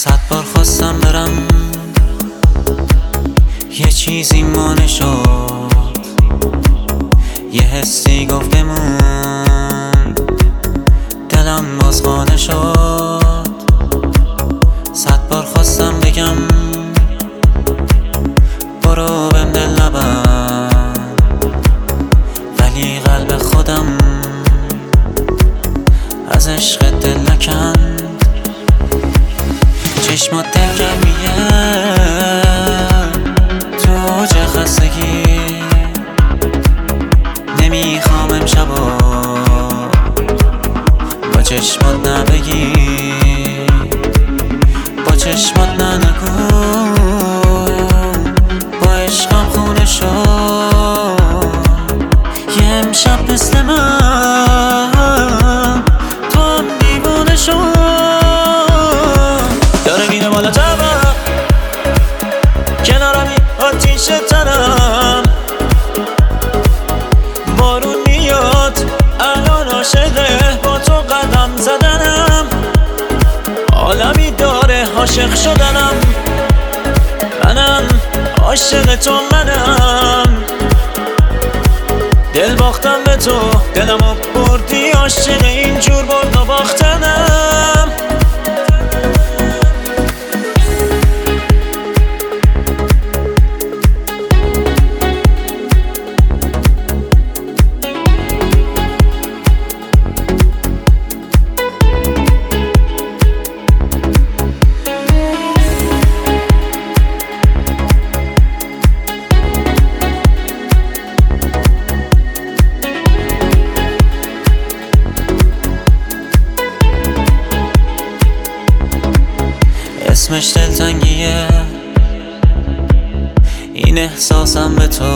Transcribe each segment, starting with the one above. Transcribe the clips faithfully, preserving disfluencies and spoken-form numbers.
صد بار خواستم برم یه چیزی مانع شد، یه حسی گفت بمون، دلم باز خانه شد. صد بار خواستم بگم برو بهم دل نبند، ولی قلب خودم از عشق دل نکند. چشمات دلگرمیه تو اوج خستگی، نمیخوام امشبا با چشمات نبگی، با چشمات ننگو با عشقم خونه شد. یه امشب مثل من تو هم دیوانه شد. داره میره بالا تبم، کنارمی آتیش تنم، بارون میاد الان عاشقه با تو قدم زدنم. عالمی داره عاشق شدنم، منم عاشق تو منم. دل باختم به تو، دلمو بردی، عاشق اینجور برد و باختنم. اسمش دلتنگیه، این احساسم به تو،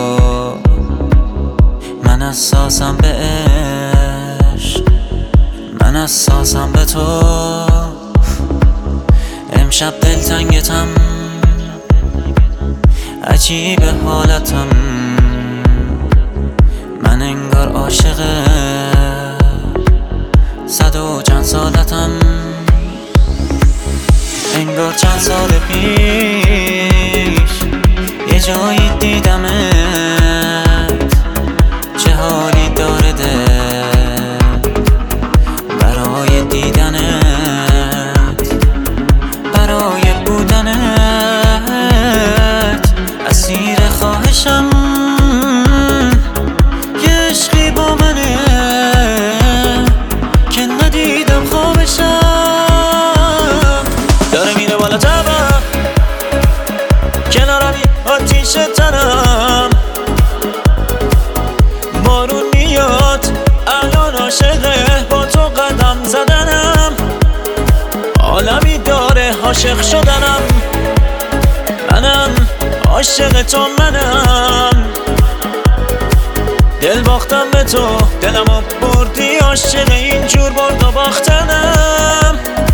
من اساسم به عشق، من اساسم به تو. امشب دلتنگتم، عجیب حالتم، من انگار عاشق صد و چند سالتم. انگار چند سال پیش یه جایی دیدمت، چه حالی داره دل برای دیدنت، برای بودنت. اسیر خواهشم یه عشقی با منه که ندیدم خوابشم. داره میره بالا تبم، کنارمی آتیش تنم، بارون میاد الان عاشقه با تو قدم زدنم. عالمی داره عاشق شدنم، منم عاشق تو منم. دل باختم به تو، دلمو بردی، عاشق اینجور برد و باختنم.